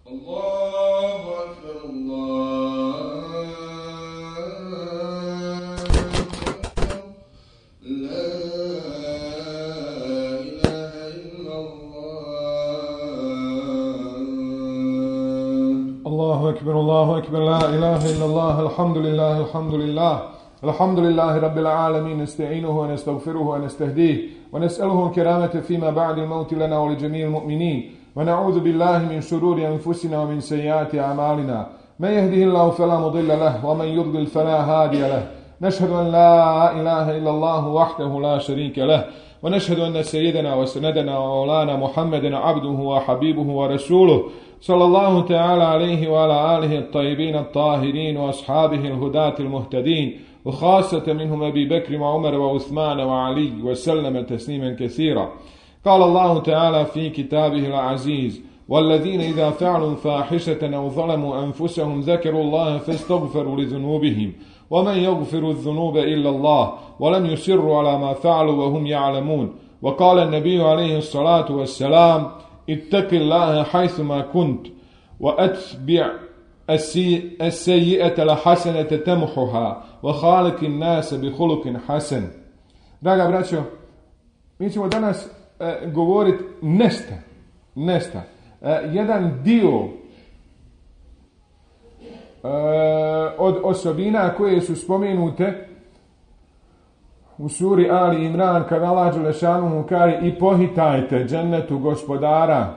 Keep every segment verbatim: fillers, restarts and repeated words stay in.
Allahu akbar, Allahu akbar, la ilaha illallah. Allahu akbar, Allahu akbar, la ilaha illallah, alhamdulillah, alhamdulillah. الحمد لله رب العالمين نستعينه ونستغفره ونستهديه ونسأله الكرامة فيما بعد الموت لنا ولجميع المؤمنين ونعوذ بالله من شرور أنفسنا ومن سيئات أعمالنا من يهده الله فلا مضل له ومن يضلل فلا هادي له نشهد أن لا إله إلا الله وحده لا شريك له ونشهد أن سيدنا وسندنا ومولانا محمدا عبده وحبيبه ورسوله صلى الله تعالى عليه وعلى آله الطيبين الطاهرين وأصحابه الهداة المهتدين وخاصة منهم أبي بكر وعمر وعثمان وعلي وسلم تسليما كثيرا. قال الله تعالى في كتابه العزيز: والذين إذا فعلوا فاحشة أو ظلموا أنفسهم ذكروا الله فاستغفروا لذنوبهم ومن يغفر الذنوب إلا الله ولم يصروا على ما فعلوا وهم يعلمون. وقال النبي عليه الصلاة والسلام: اتق الله حيثما كنت وأتبع السيئة الحسنة تمحها وخالق الناس بخلق حسن. Draga braćo, mi ćemo danas e, govoriti nešta, nešta, e, jedan dio e, od osobina koje su spomenute u suri Ali Imran, kad Allah dželešanu kaže: i pohitajte džennetu gospodara,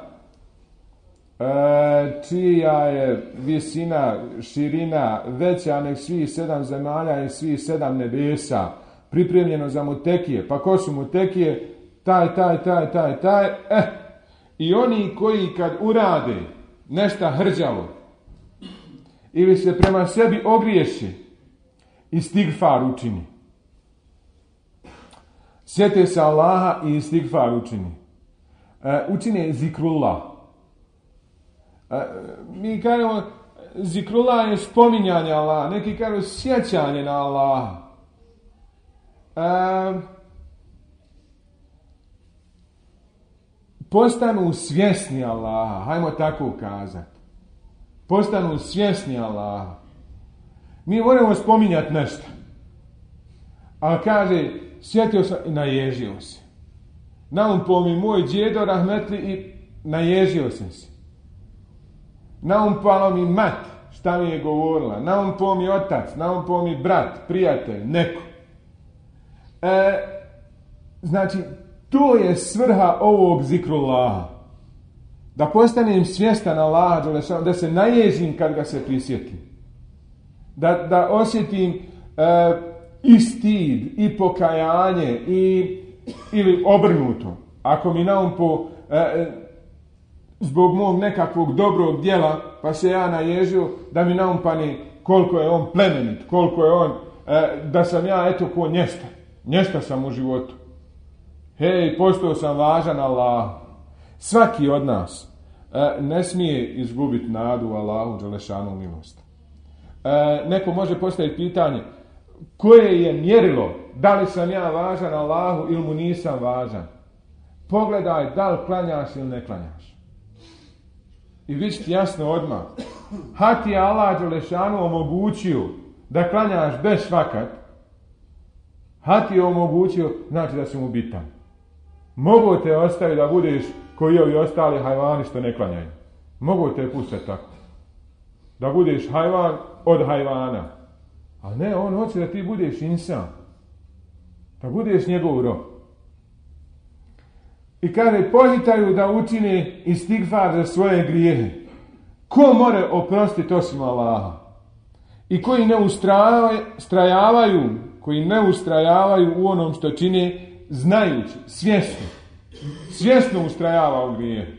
E, čija je visina, širina veća nek svih sedam zemalja i svih sedam nebesa, pripremljeno za mutekije. Pa ko su mutekije? Taj, taj, taj, taj, taj. Eh, i oni koji kad urade nešto hrđavo ili se prema sebi ogriješi, istigfar učini. Sjete se Allaha i istigfar učini. E, učine zikrullah. Mi kažemo zikrullah je spominjanje Allaha, neki kažu sjećanje na Allaha. E, postanu svjesni Allaha, hajmo tako kazati. Postanu svjesni Allaha. Mi moramo spominjati nešto. A kaže, sjetio sam i naježio se. Naumpao mi moj djedo rahmetli i naježio sam se. Naumpalo mi mat, šta mi je govorila, naumpao mi otac, naumpao mi brat, prijatelj, neko. E, znači, to je svrha ovog zikrullaha. Da postanem svjestan Allaha, da se naježim kad ga se prisjetim. Da, da osjetim e, i stid, i pokajanje, i, ili obrnuto. Ako mi naumpao e, zbog mog nekakvog dobrog djela, pa se ja naježio da mi naumpani koliko je on plemenit, koliko je on, e, da sam ja eto ko nješta. Nješta sam u životu. Hej, postao sam važan Allah. Svaki od nas e, ne smije izgubiti nadu u Allahu dželešanu milost. E, neko može postaviti pitanje, koje je mjerilo, da li sam ja važan Allahu ili mu nisam važan? Pogledaj da li klanjaš ili ne klanjaš. I vi ćete jasno odmah. Ha ti je Allah dželešanu omogućio da klanjaš bez švakat, ha ti je omogućio, znači da si mu bitan. Mogu te ostaviti da budeš koji ovi ostali hajvani što ne klanjaju. Mogu te pustiti tako. Da budeš hajvan od hajvana. A ne, on hoće da ti budeš insan. Da budeš njegov rob. I kaže, pohitaju da učine istigfar za svoje grijehe. Ko more oprostiti osim Allaha? I koji ne ustrajavaju, koji ne ustrajavaju u onom što čine, znajući, svjesno, svjesno ustrajava u grijehe.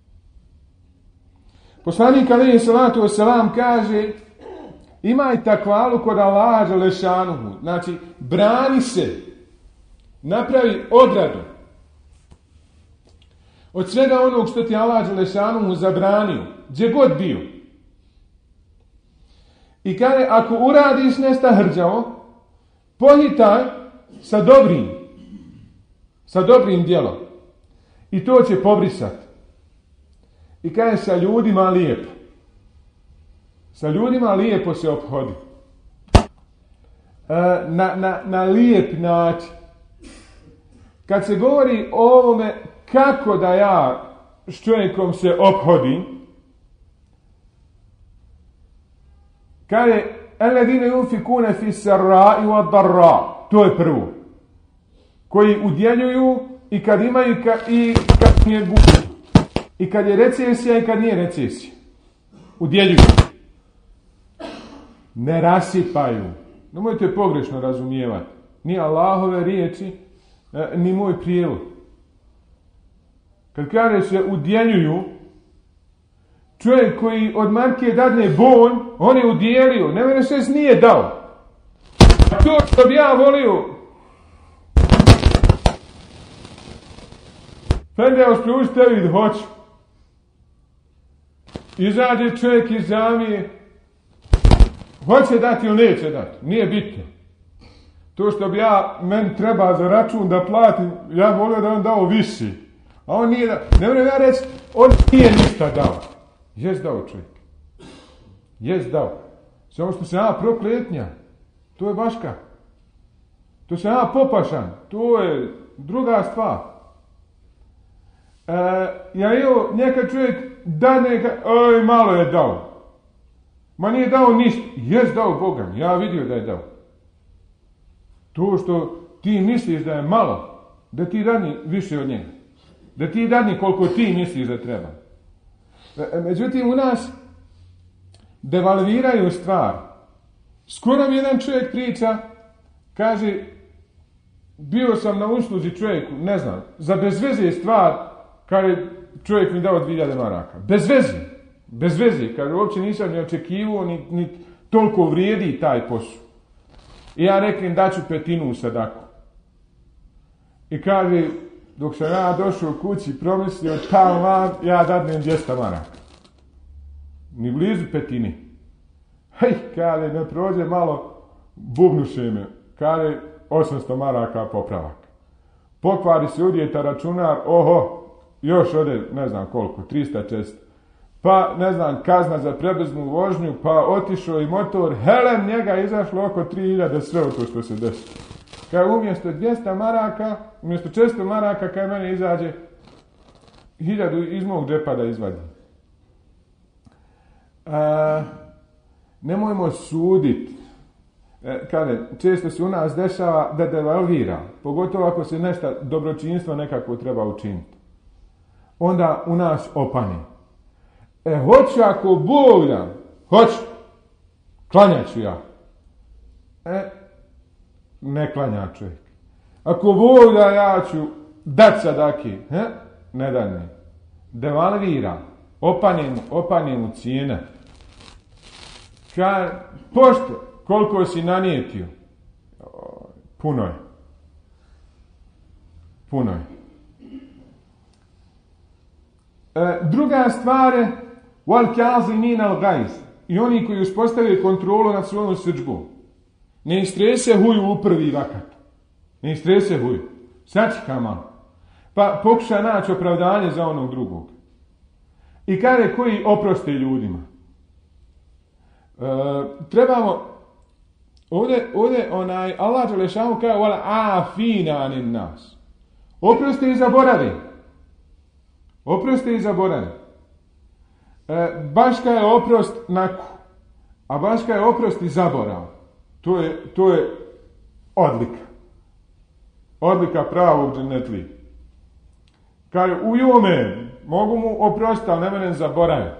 Poslanik alejhi salatu vesselam kaže, imaj takvalu kod Allaha dželešanuhu, znači brani se, napravi ogradu od svega onog što ti Allah dželešanuhu zabranio, gdje god bio. I kaže, ako uradiš nešto hrđavo, pohitaj sa dobrim, sa dobrim djelom. I to će pobrisati. I kaže, sa ljudima lijepo. Sa ljudima lijepo se ophodi. E, na, na, na lijep način. Kad se govori o ovome kako da ja s čovjekom se ophodim, kaže alladine yunfikune fi sarra'i wa darra, to je prvo. Koji udjeljuju i kad imaju ka, i kad nije gubi. I kad je recesija i kad nije recesija. Udjeljuju. Ne rasipaju. Nemojte pogrešno razumijevati. Ni Allahove riječi, ni moj prijevod. Kad kaže se udjeljuju, čovjek koji od marke dadne bon, on je udjelio, ne mene se nije dao. A to što bi ja volio, Fende, ospružite vid, hoću. Izađe čovjek iz džamije, hoće dati ili neće dati, nije bitno. To što bi ja, meni treba za račun da platim, ja volio da on dao viši. A on nije dao, ne moram ja reći, on nije ništa dao. Jes dao čovjek. Jes dao. Samo što se ja prokletnja, to je baška. To se ja popašan, to je druga stvar. E, ja evo, neka čovjek da neka, oj, malo je dao. Ma nije dao ništa. Jes dao Boga, ja vidio da je dao. To što ti misliš da je malo, da ti dani više od njega. Da ti dani koliko ti misliš da treba. Međutim, u nas devalviraju stvar. Skoro mi jedan čovjek priča, kaže, bio sam na usluzi čovjeku, ne znam, za bezveze stvar, kaže, čovjek mi dao dvije hiljade maraka. Bez veze. Bez veze. Kaže, uopće nisam ni očekivao, ni, ni toliko vrijedi taj posao. I ja reklim, daću petinu u sadaku. I kaže, dok sam ja došao u kući, promislio, tamo vam, ja dadnem dvjesto maraka. Ni blizu petini. Hej, kaže, ne prođe malo, bubnuše me. Kaže, osamsto maraka popravak. Pokvari se udjeta računar, oho, još ode, ne znam koliko, trista često. Pa, ne znam, kazna za prebrznu vožnju, pa otišao i motor, helem, njega izašlo oko tri hiljade, sve o to što se desi. Kaj umjesto dvjesto maraka, umjesto često maraka, kaj mene izađe, hiljadu iz mog džepa da izvadim. A, nemojmo suditi. E, kada, često se u nas dešava da devalvira, pogotovo ako se nešto dobročinstvo nekako treba učiniti. Onda u nas opane. E, hoću ako Bog da, hoću, klanjat ću ja. E, ne klanja čovjek. Ako Bog da, ja ću dat sadaki, e, ne da ne. Devalvira, opane mu, opane mu cijena. Ka, pošto, koliko si nanijetio? O, puno je. Puno je. E, druga stvar je wal kazimin al gajz. I oni koji uspostavljaju kontrolu nad svojom srdžbom. Ne istrese huju u prvi vakat. Ne istrese huju. Sačeka malo. Pa pokuša naći opravdanje za onog drugog. I kaže koji oproste ljudima. E, trebamo ovdje, ovdje onaj Allah dželešanu kaže wala afina anin nas. Oproste i zaboravi. Oproste i zaboravi. E, baška je oprost naku, a baška je oprost i zaborav. To je, to je odlika. Odlika pravog džennetlija. Kaže, ujome, mogu mu oprostiti, ali ne mene zaboraviti.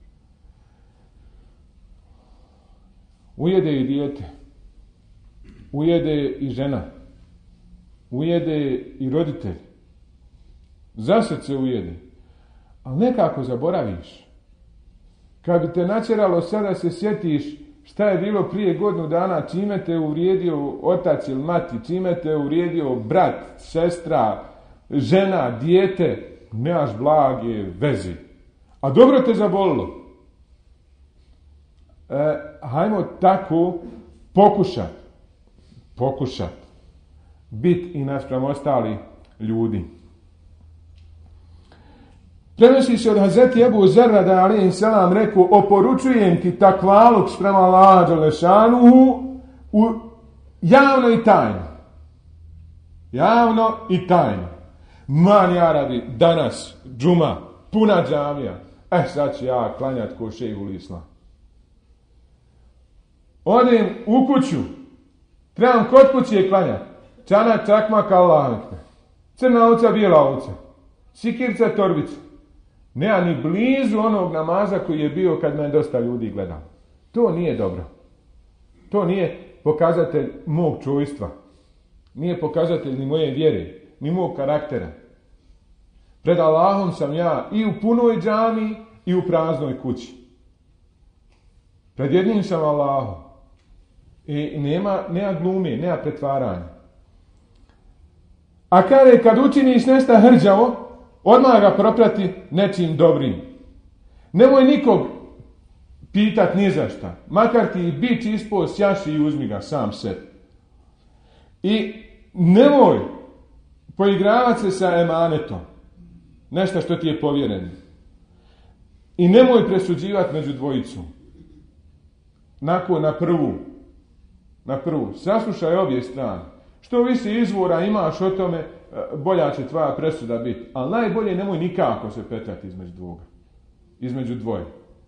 Ujede i dijete. Ujede i žena. Ujede i roditelj. Za srce ujede. Ali nekako zaboraviš. Kad bi te načeralo sada se sjetiš šta je bilo prije godinu dana, čime te uvrijedio otac ili mati, čime te uvrijedio brat, sestra, žena, dijete, nemaš blage veze. A dobro te zabolilo. E, hajmo tako pokušat, pokušat biti i naspram ostali ljudi. Prenosi se od Hazreti Ebu Zerra da je alejhi selam rekao: oporučujem ti takvaluk sprema Allaha dželešanuhu u javno i tajno. Javno i tajno. Mani Arabi, danas, džuma, puna džamija. E, sad ću ja klanjati ko šejhul islam. Odem u kuću, trebam kod kuće klanjati. Čanak, čakmak, Allah. Crna ovca, bijela ovca. Sikirca, torbica. Nema ni blizu onog namaza koji je bio kad me dosta ljudi gledalo. To nije dobro. To nije pokazatelj mog čovjstva. Nije pokazatelj ni moje vjere, ni mog karaktera. Pred Allahom sam ja i u punoj džami i u praznoj kući. Pred jednim sam Allahom. I nema, nema glume, nema pretvaranja. A kada kad učiniš nešto hrđavo, odmah ga proprati nečim dobrim. Nemoj nikog pitat ni za šta. Makar ti bić ispod, sjaši i uzmi ga sam sebi. I nemoj poigravati se sa emanetom. Nešto što ti je povjereno. I nemoj presuđivati među dvojicom. Nakon na prvu. Na prvu. Saslušaj obje strane. Što više izvora imaš o tome, bolja će tvoja presuda biti. Ali najbolje nemoj nikako se petati između dvoga. Između dvoje.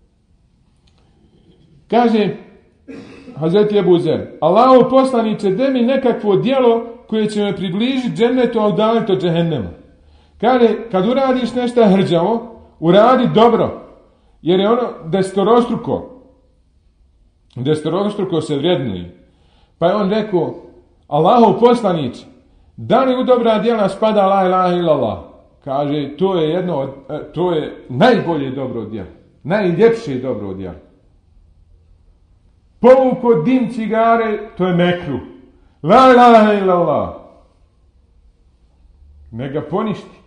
Kaže Hazreti Ebu Zer: Allahu poslanice, daj mi nekakvo djelo koje će me približiti džennetu, a udaljiti od džehennema. Kaže, kad uradiš nešto hrđavo, uradi dobro. Jer je ono desetorostruko. Desetorostruko se vrednuje. Pa je on rekao: Allahov poslanice, da li u dobra djela spada la ilaha illallah? Kaže, to je jedno od, to je najbolje dobro djelo. Najljepše dobro djelo. Povuko dim cigare, to je mekru. La ilaha illallah. Ne ga poništi.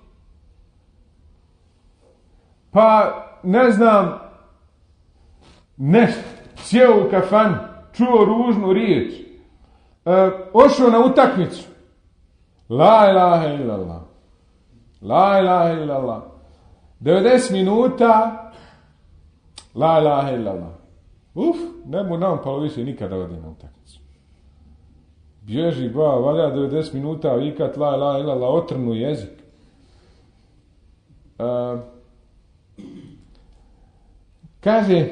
Pa, ne znam, nešto, sjeo u kafan, čuo ružnu riječ, e, ošao na utakmicu. La ilaha illallah. La ilaha illallah. devedeset minuta, la ilaha illallah. Uf, ne mu nam palo više nikada odi na utakmicu. Bježi, ba, valja devedeset minuta, vikat la ilaha illallah, otrnu jezik. E, kaže,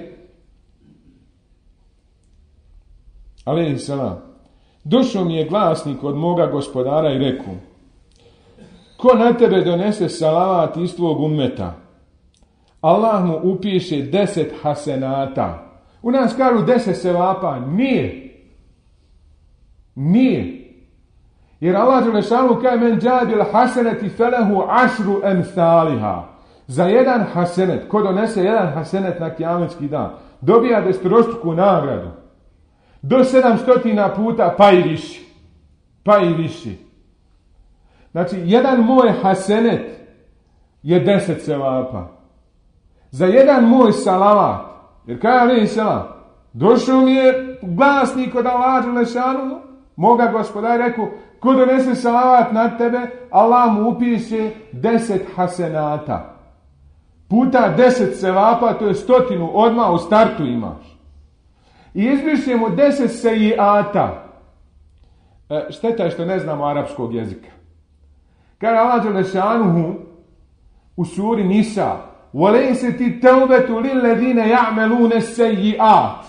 alejhi selam, došao mi je glasnik od moga gospodara i rekao: ko na tebe donese salavat iz tvog ummeta, Allah mu upiše deset hasenata. U nas kažu deset sevapa. Nije. Nije. Jer Allah dželešanu kaže: men džabil haseneti felehu ašru emsaliha. Za jedan hasenet, ko donese jedan hasenet na kijametski dan, dobija desetorostruku nagradu. Do sedamstotina puta, pa i viši. Pa i viši. Znači, jedan moj hasenet je deset sevapa. Za jedan moj salavat, jer kaj alejhi selam, došao mi je glasnik od Allaha dželešanu, moga gospodara, rekao: ko donese salavat na tebe, Allah mu upiše deset hasenata. Puta deset sevapa, to je stotinu, odmah u startu imaš. I izbrišemo deset sejijata. E, šteta je što ne znamo arapskog jezika. Kaže Allah dželešanu u suri Nisa: وَلَيْسَتِ تَوْبَةُ لِلَّذِينَ يَعْمَلُونَ السَّيِّئَاتِ.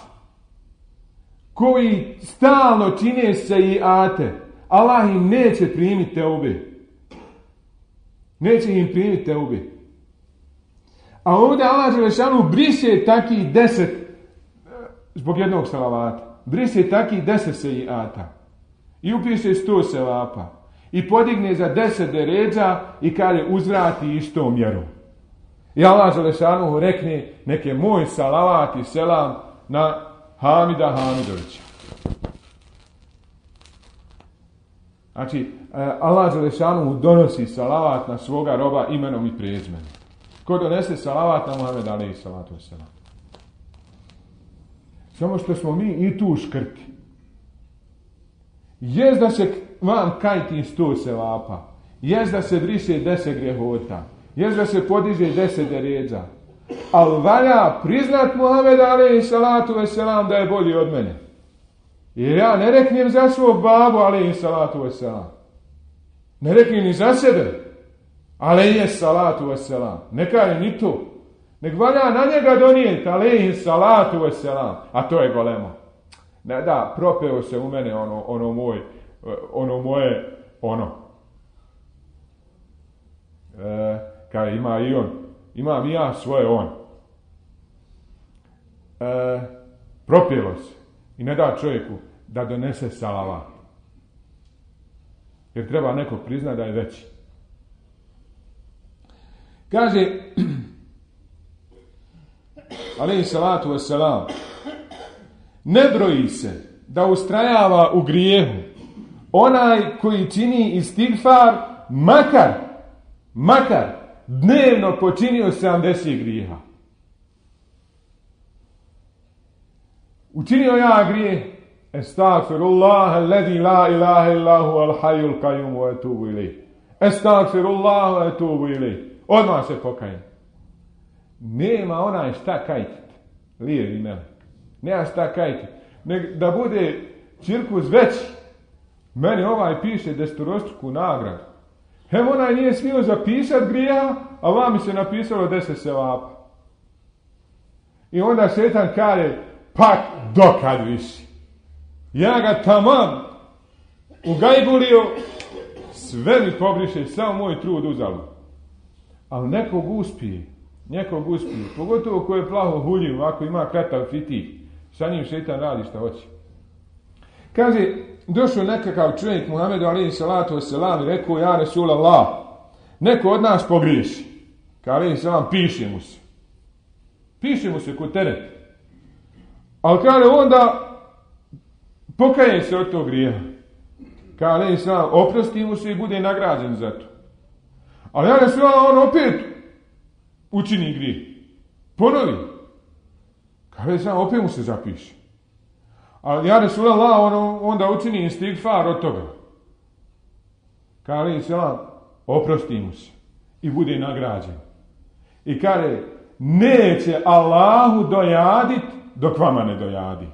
Koji stalno čine sejijate, Allah im neće primiti teube. Neće im primiti teube. A ovdje Allah dželešanu briše takih deset, zbog jednog salavata, briše takih deset sejijata i upiše sto sevapa i podigne za deset deređa i kaže: uzvrati istom mjerom. I Allah dželešanu rekne: neke moj salavat i selam na Hamida Hamidovića. Znači, Allah dželešanu donosi salavat na svoga roba imenom i prezimenom. Ko donese salavat na Muhameda alejhi salatu vesselam. Samo što smo mi i tu škrti. Jest da se vam kajti sto sevapa. Jest da se briše deset grehota. jest da se podiže deset deređa. Ali valja priznat Muhammed alejhi salatu vesselam da je bolji od mene. Jer ja ne reknem za svog babu alejhi salatu vesselam. Ne reknem ni za sebe alejhi salatu vesselam. Ne kaže ni to. Nek valja na njega donijeti alejhi salatu vesselam. A to je golemo. Ne, da, propeo se u mene ono, ono, moj, ono moje, ono. E, kaj ima i on. Imam i ja svoje on. E, propjelo se. I ne da čovjeku da donese salavat. Jer treba nekog priznati da je veći. Kaže, alejhi salatu vesselam, ne broji se da ustrajava u grijehu onaj koji čini istigfar makar, makar dnevno počinio sedamdeset grijeha. Učinio ja grijeh, estagfirullah alladhi la ilaha illahu al hayyul qayyum wa etubu ilayh. Estagfirullah wa etubu ilayh. Odmah se pokajem. Nema onaj šta kajtit. Lijevi melek. Nema šta kajtit. Nek da bude cirkus veći. Meni ovaj piše desetorostruku nagradu. Hem onaj nije smio zapisat grijeha, a vami se napisalo deset sevapa. I onda šetan kaže, pak dokad više. Ja ga tamam ugajbulio, sve mi pobriše, samo moj trud uzalo. Ali nekog uspije, nekog uspije, pogotovo ko je plaho huljiv, ako ima kratav fitih, sa njim šetan radi šta hoće. Kaže, došao nekakav čovjek Muhammedu alejhi salatu vesselam i rekao, ja Resulallah, neko od nas pogriješi. Kaže alejhi salam, piše mu se. Piše mu se kod teret. Ali kaže onda pokaje se od tog grijeha. Kaže alejhi salam, oprosti mu se i bude nagrađen za to. Ali ja Resulallah, on opet učini grijeh. Ponovi. Kaže alejhi salam, opet mu se zapiše. Ali ja Resulallah, on onda učini istigfar od toga. Kaže alejhi salam, oprosti mu se i bude nagrađen. I kaže, neće Allahu dojadit dok vama ne dojadi.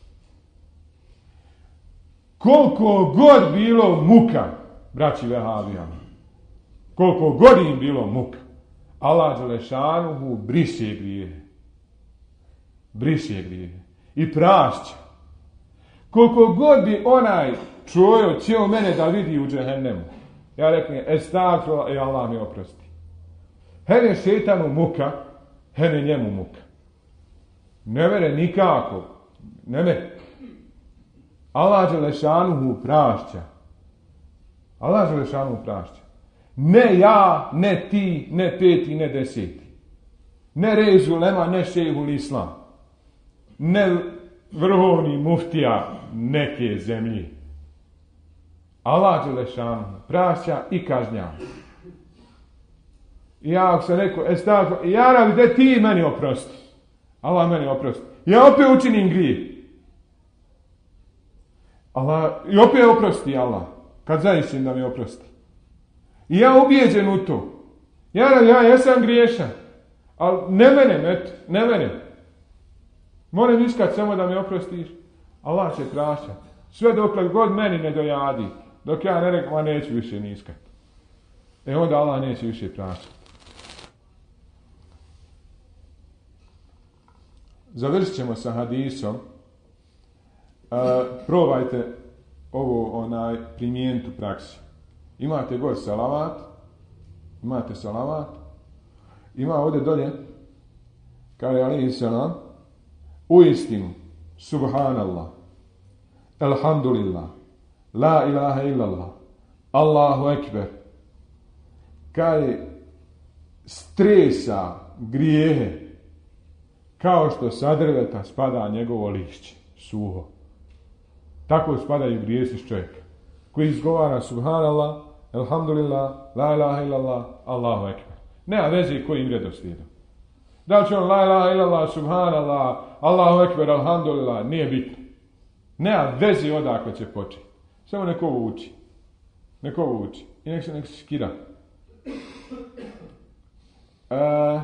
Koliko god bilo muka, braći vehabijama, koliko god im bilo muka, Allah dželešanuhu briše grijehe. Briše grijehe. I prašća. Koliko god bi onaj čuo cijel mene da vidi u džehennemu, ja reknem, estagfirullah, i Allah mi oprosti. Hene šetanu muka, hene njemu muka. Ne vere nikako. Ne mere. Allah dželešanuhu prašća. Allah dželešanuhu prašća. Ne ja, ne ti, ne peti, ne deseti. Ne rezu lema, ne šejhul islam. Ne vrhovni muftija neke zemlje. Allah dželešanuhu prašća i kažnjava. I ja ako sam rekao, estagfirullah, ja rabi, da ti meni oprosti. Allah meni oprosti. Ja opet učinim grijeh. Allah, i opet oprosti Allah. Kad zaistim da mi oprosti. I ja ubijeđen u to. Ja, ja jesam griješan. Ali ne mene, met, ne mene. Moram iskat samo da mi oprostiš. Allah će prašati. Sve dok god meni ne dojadi. Dok ja ne rekam, a neću više ni iskat. E onda Allah neće više prašati. Završit ćemo sa hadisom. Uh, probajte ovo onaj primijeniti u praksi. Imate gore salavat. Imate salavat. Ima ovdje dolje. Kaže alejhi salam. U istinu. Subhanallah. Alhamdulillah. La ilaha illallah. Allahu ekber. Kaže stresa grijehe kao što sa drveta spada njegovo lišće, suho. Tako spadaju grijesi s čovjeka, koji izgovara subhanallah, alhamdulillah, la ilaha illallah, Allahu ekber. Nema veze kojim redoslijedom. Da li će on la ilaha illallah, subhanallah, Allahu ekber, alhamdulillah, nije bitno. Nema veze odakle će početi. Samo neko ovo uči. Neko ovo uči. I nek se nek se skida. E,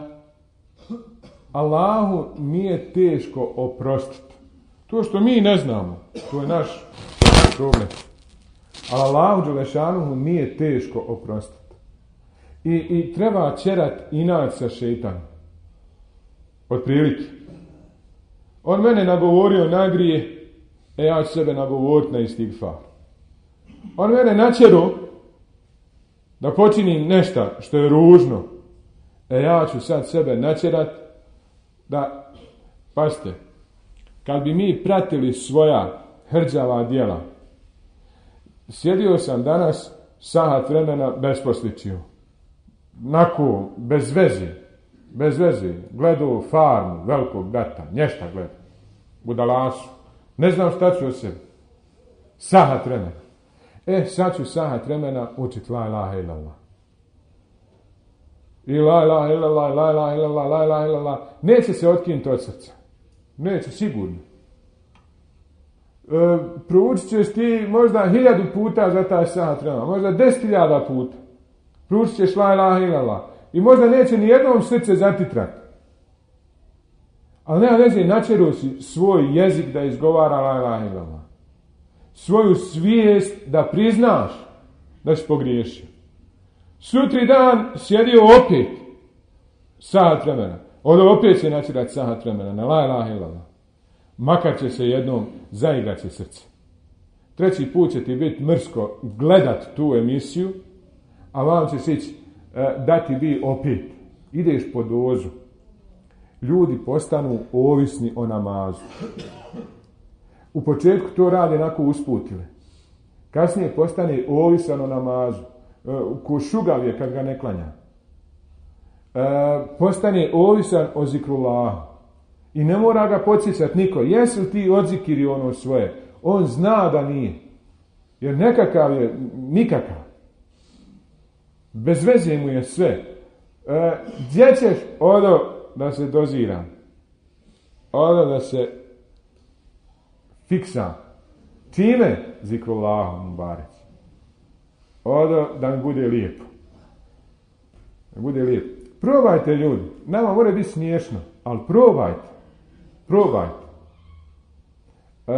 Allahu nije teško oprostiti. To što mi ne znamo, to je naš problem. Ali Allahu Đelešanuhu nije teško oprostiti. I, i treba ćerat inat sa šejtanom. Od prilike. On mene nagovorio na grije, e ja ću sebe nagovoriti na istigfar. On mene načero da počinim nešto što je ružno, e ja ću sad sebe načerat da, pazite, kad bi mi pratili svoja hrđava djela, sjedio sam danas sahat vremena besposličio. Nako, bez veze, bez veze, gledao Farmu, Velikog brata, nješta gledao, budalasu, ne znam šta ću o sebi. Sahat vremena. E, sad ću sahat vremena učit la ilaha illallah. I la ilaha illallah, la ilaha illallah, la ilaha illallah. Neće se otkinuti od srca. Neće, sigurno. E, proučit ćeš ti možda hiljadu puta za taj sahat vremena, možda deset hiljada puta. Proučit ćeš la ilaha illallah. I možda neće ni jednom srce zatitrat. Ali nema veze, načeruo si svoj jezik da izgovara la ilaha illallah. Svoju svijest da priznaš da si pogriješio. Sutri dan sjedio opet sahat vremena. Onda opet će načirati sahat vremena na la ilaha illallah. Makar će se jednom zaigrat će srce. Treći put će ti biti mrsko gledat tu emisiju, a vam će se ići e, dati vi opet. Ideš po dozu. Ljudi postanu ovisni o namazu. U početku to rade onako usputile. Kasnije postane ovisan o namazu. E, ko šugav je kad ga ne klanja. E, postane ovisan o zikrullahu. I ne mora ga podsjećati niko. Jesi li ti odzikiri ono svoje? On zna da nije. Jer nekakav je, nikakav. Bez veze mu je sve. E, gdje ćeš? Odo da se dozira. Odo da se fiksa. Čime? Zikrullahom bareć. Odo da mi bude lijepo. Da bude lijepo. Probajte ljudi. Nama mora biti smiješno. Ali probajte. Probajte. E,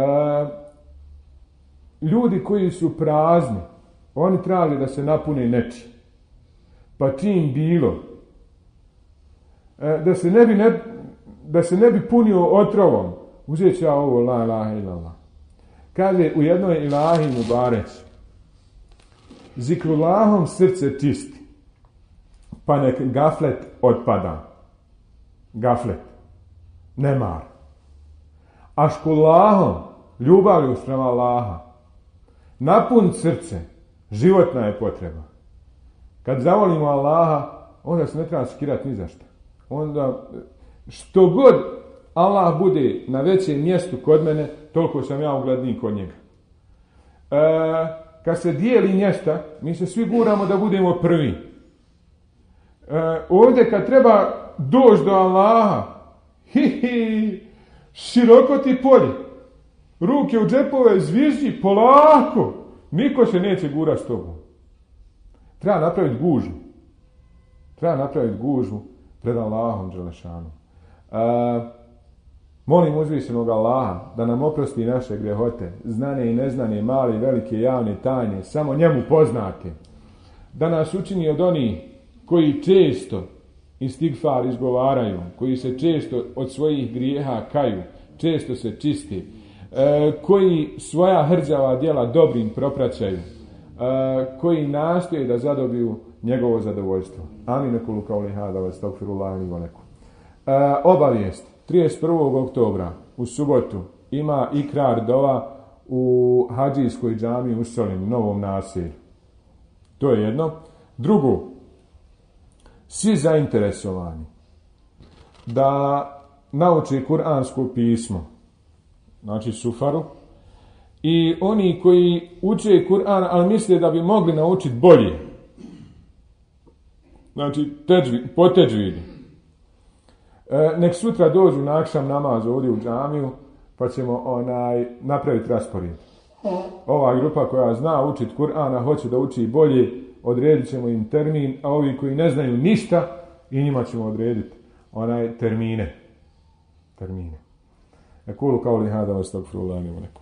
ljudi koji su prazni, oni traže da se napune neči. Pa čim bilo. E, da se ne bi ne, da se ne bi punio otrovom. Uzet ću ja ovo la ilaha illallah. Kaže u jednoj ilahi mubareć. Zikrullahom srce čisti. Pa nek gaflet otpada. Gaflet. Nemar. A škullahom, ljubavlju sprema Allaha, napun srce, životna je potreba. Kad zavolimo Allaha, onda se ne treba skirati ni za šta. Onda, što god Allah bude na većem mjestu kod mene, toliko sam ja ugledniji kod njega. E, kad se dijeli mjesta, mi se svi guramo da budemo prvi. E, ovdje kad treba doći do Allaha, hi, hi, široko ti polje, ruke u džepove, zviždi, polako, niko se neće gurati s tobom. Treba napraviti gužu. Treba napraviti gužu pred Allahom Đelešanom. E, molim uzvišenog Allaha da nam oprosti naše grehote, znane i neznane, male i velike, javne, tajne, samo njemu poznate. Da nas učini od onih koji često istigfar izgovaraju, koji se često od svojih grijeha kaju, često se čisti, e, koji svoja hrđava djela dobrim propraćaju, e, koji nastoje da zadobiju njegovo zadovoljstvo. Amin ekulu kauli hada wa astagfirullah li wa lakum. E, obavijest. trideset prvog oktobra u subotu ima ikrar dova u Hadžijskoj džamiji u Solinu, Novom naselju. To je jedno. Drugo, svi zainteresovani da nauči kuransko pismo, znači sufaru, i oni koji uče Kur'an, ali misle da bi mogli naučiti bolje, znači teđvi, po teđvidu, e, nek sutra dođu na akšam namaz ovdje u džamiju, pa ćemo onaj, napraviti raspored. Ova grupa koja zna učiti Kur'ana, hoće da uči bolje, odredit ćemo im termin, a ovi koji ne znaju ništa, i njima ćemo odrediti onaj termine. Termine. Ekulu kauli hada, astagfirullahi li wa lakum.